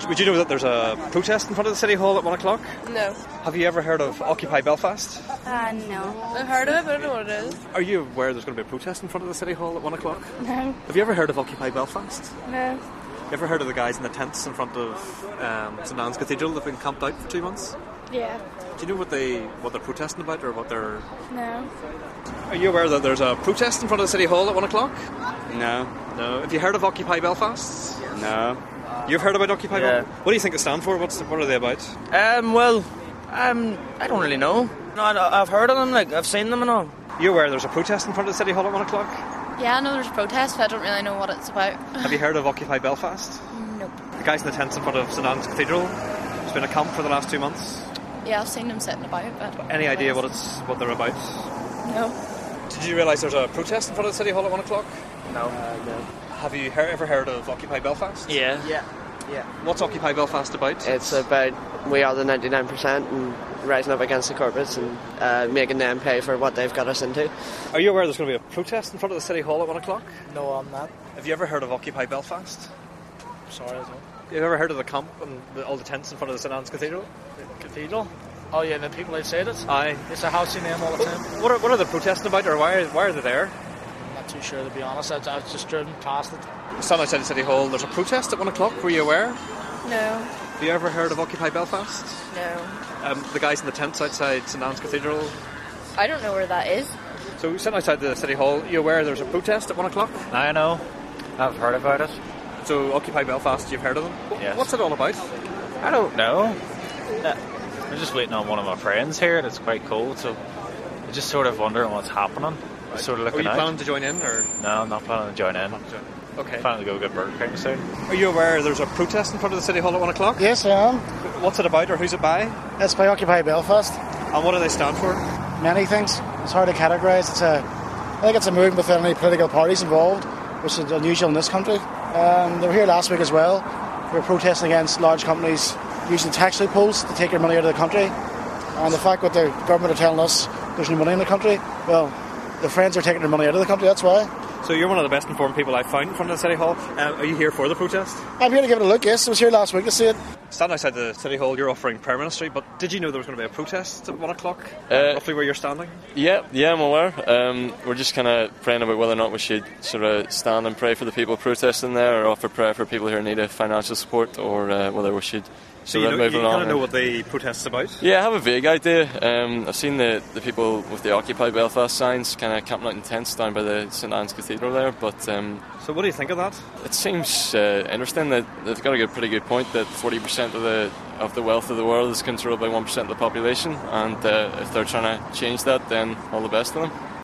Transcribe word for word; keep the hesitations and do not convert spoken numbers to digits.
Would you know that there's a protest in front of the City Hall at one o'clock? No. Have you ever heard of Occupy Belfast? Uh, no. I've heard of it, but I don't know what it is. Are you aware there's going to be a protest in front of the City Hall at one o'clock? No. Have you ever heard of Occupy Belfast? No. You ever heard of the guys in the tents in front of um, St Anne's Cathedral that have been camped out for two months? Yeah. Do you know what they what they're protesting about, or what they're? No. Are you aware that there's a protest in front of the City Hall at one o'clock? No. No. Have you heard of Occupy Belfast? No. You've heard about Occupy Yeah. Belfast? What do you think they stand for? What's the, what are they about? Um, well, um, I don't really know. No, I, I've heard of them, like, I've seen them and all. Are you aware there's a protest in front of the City Hall at one o'clock? Yeah, I know there's a protest, but I don't really know what it's about. Have you heard of Occupy Belfast? Nope. The guys in the tents in front of St Anne's Cathedral. It's been a camp for the last two months. Yeah, I've seen them sitting about, but... Any idea what it's what they're about? No. Did you realise there's a protest in front of the City Hall at one o'clock? No. Uh, no. Have you he- ever heard of Occupy Belfast? Yeah. Yeah. Yeah. What's Occupy Belfast about? It's about we are the ninety-nine percent and rising up against the corporates and uh, making them pay for what they've got us into. Are you aware there's going to be a protest in front of the City Hall at one o'clock? No, I'm not. Have you ever heard of Occupy Belfast? Sorry, I don't. Have you ever heard of the camp and the, all the tents in front of the St Anne's Cathedral? Cathedral? Oh, yeah, the people outside it? Aye. It's a house in them all the time. What are, what are they protesting about, or why are, why are they there? I'm not too sure, to be honest. I, I was just driven past it. Stand outside the City Hall. There's a protest at one o'clock. Were you aware? No. Have you ever heard of Occupy Belfast? No. Um, the guys in the tents outside St Anne's Cathedral. I don't know where that is. So sitting outside the City Hall, are you aware there's a protest at one o'clock? I know. I've heard about it. So Occupy Belfast, you've heard of them? Yes. What's it all about? I don't know. Uh, I'm just waiting on one of my friends here that's quite cold, so I'm just sort of wondering what's happening. Sort of Are looking you out. planning to join in, or? No, I'm not planning to join in. Okay. Planning to go get Burger King soon. Are you aware there's a protest in front of the City Hall at one o'clock? Yes, I am. What's it about, or who's it by? It's by Occupy Belfast. And what do they stand for? Many things. It's hard to categorise. It's a, I think it's a movement without any political parties involved, which is unusual in this country. Um, they were here last week as well. They were protesting against large companies using tax loopholes to take their money out of the country. And the fact that the government are telling us there's no money in the country, well, the Friends are taking their money out of the country, that's why. So you're one of the best informed people I've found in front of the City Hall. Uh, are you here for the protest? I'm here to give it a look, yes. I was here last week to see it. Standing outside the City Hall, you're offering Prime Ministry, but did you know there was going to be a protest at one o'clock? Uh, roughly where you're standing? Yeah, yeah, I'm aware. Um, we're just kind of praying about whether or not we should sort of stand and pray for the people protesting there, or offer prayer for people who need a financial support, or uh, whether we should So sort you, of know, move you along. kind of know what the protest is about? Yeah, I have a vague idea. Um, I've seen the, the people with the Occupy Belfast signs kind of camping out in tents down by the St Anne's Cathedral there, but um, so what do you think of that? It seems uh, interesting that they've got a good, pretty good point that forty percent of the of the wealth of the world is controlled by one percent of the population, and uh, if they're trying to change that, then all the best to them.